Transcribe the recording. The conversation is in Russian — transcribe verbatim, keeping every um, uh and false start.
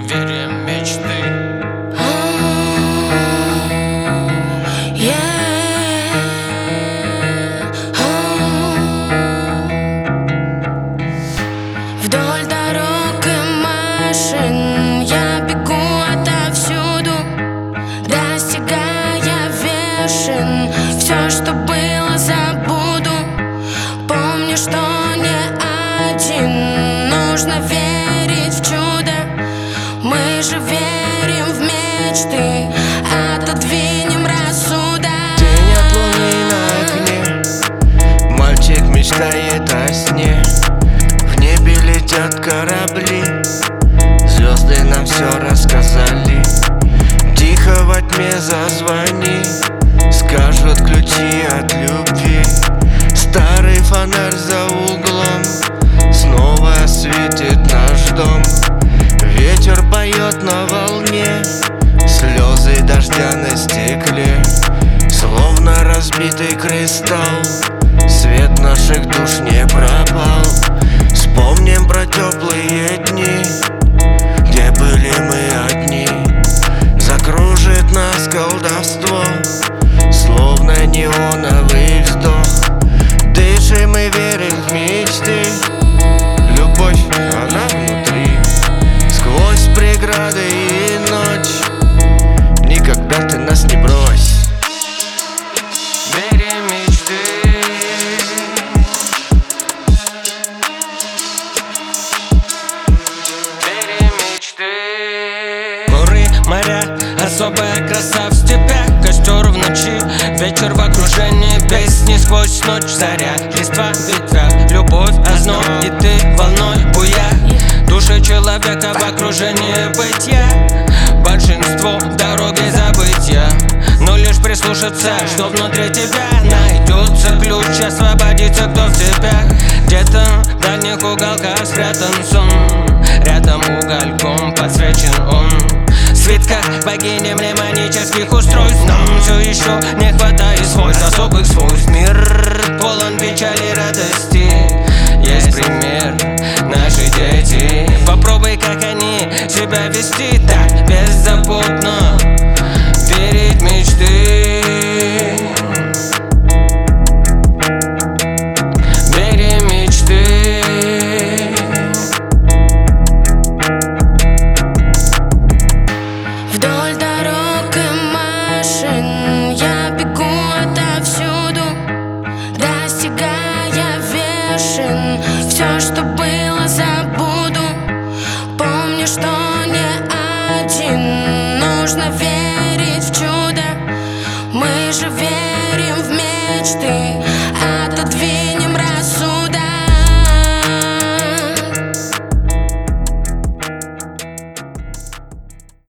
верим в мечты. Вдоль дорог и машин я бегу отовсюду, достигая вершин. Все, что было, забуду. Помню, что не один. Нужно верить в чудо. Мы же верим в мечты. Отодвинем рассудок. Тень от луны на окне, мальчик мечтает о сне. В небе летят корабли, звезды нам все рассказали. Тихо во тьме зазвони, скажут ключи от любви. Старый фонарь за углом снова осветит наш дом. Ветер поет на волне, слезы дождя на стекле. Словно разбитый кристалл, свет наших душ не пропал. Вспомним про теплые дни, где были мы одни. Закружит нас колдовство, словно неоновый вздох. Дышим и верим в мечты. Любовь, она внутри, сквозь преграды и ночь. Никогда ты нас не брось. Верим в мечты. Верим в мечты. Горы, моря, особая краса в степях. Костер в ночи, вечер в окружении песни. Сквозь ночь заря, листва в ветвях. Любовь, озноб, и ты волной буя. Душа человека в окружении бытия. Большинство в дороге забытья, но лишь прислушаться, что внутри тебя найдется ключ освободиться, кто в цепях. Где-то в дальних уголках спрятан сон, рядом угольком подсвечен он. В свитках богини мнемонических устройств нам все еще не хватает свойств, особых свойств. Мир полон печали и радости. Есть пример, наши дети. Попробуй, как они себя вести так беззаботно. Верить в мечты. Верим в мечты. Вдоль дорог и машин я бегу отовсюду, достигая вершин. Все, что было, забуду. Помню, что не один. Нужно верить в чудо. Мы же верим в мечты. Отодвинем